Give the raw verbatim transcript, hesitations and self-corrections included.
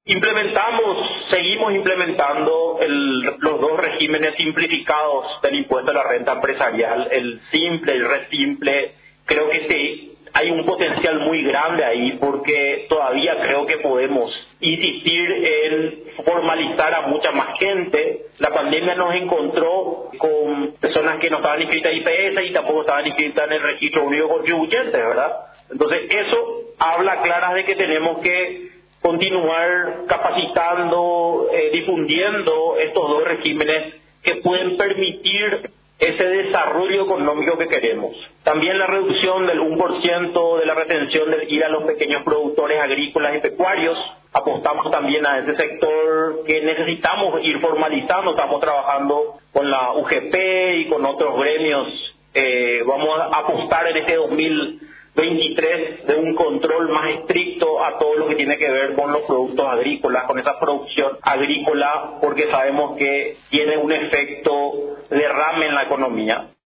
Implementamos, seguimos implementando el- los dos regímenes simplificados del impuesto a la renta empresarial, el simple, el re simple. Creo que sí, hay un potencial muy grande ahí porque todavía creo que podemos insistir en formalizar a mucha más gente. La pandemia nos encontró con personas que no estaban inscritas en I P S y tampoco estaban inscritas en el registro único de contribuyentes, ¿verdad? Entonces eso habla claras de que tenemos que continuar capacitando, eh, difundiendo estos dos regímenes que pueden permitir ese desarrollo económico que queremos. También la reducción del uno por ciento de la retención del I R A a los pequeños productores agrícolas y pecuarios. Apostamos también a ese sector que necesitamos ir formalizando. Estamos trabajando con la U G P y con otros gremios. Eh, vamos a apostar en este dos mil veintitrés de un control más estricto a todo lo que tiene que ver con los productos agrícolas, con esa producción agrícola, porque sabemos que tiene un efecto derrame en la economía.